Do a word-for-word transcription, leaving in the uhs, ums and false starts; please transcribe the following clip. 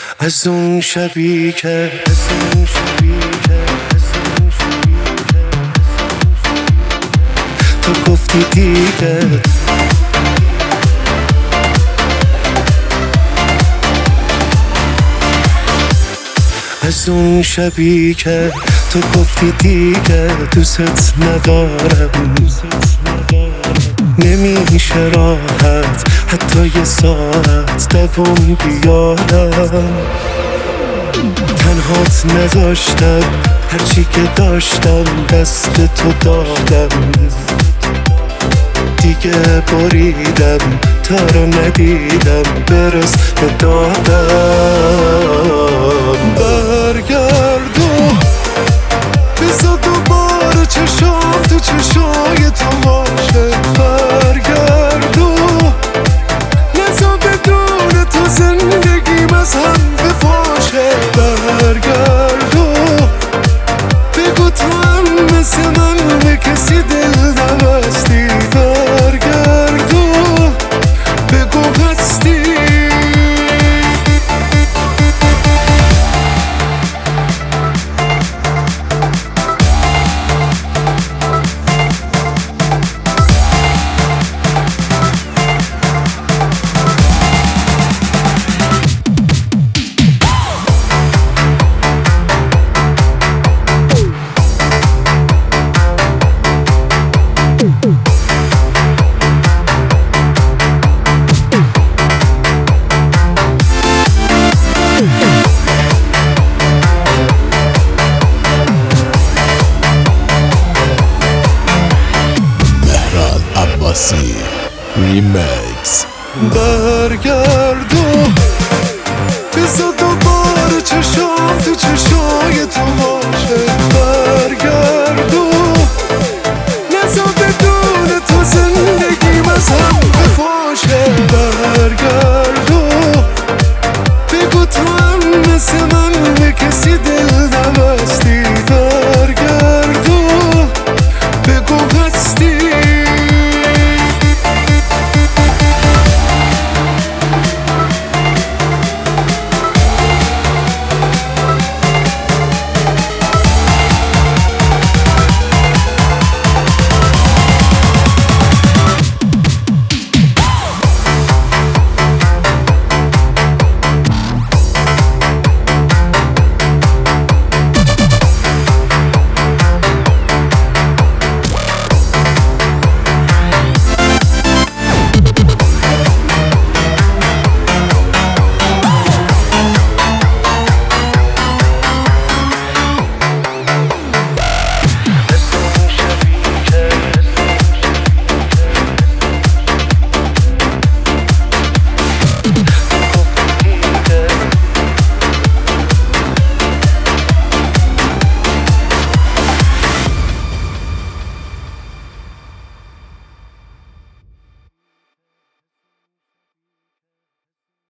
از اون شبی که از اون شبی که از اون شبی که تو گفتی دیگه از اون شبی که تو گفتی دیگه دوست ندارم نمیشه راحت حتی یه ساعت دوام بیارم تنهات نذاشتم هرچی که داشتم دست تو دادم دیگه بریدم تا رو ندیدم برس ندادم برگردو بزا دوباره چشام تو چشای تو باشه برگردو نزا بدون تو زندگیم از هم بپاشه برگردو بگو تو هم مثل من به کسی دل نبستی برگردو بگو هستی ریمیکس برگردو بزا دوباره چشام تو چشام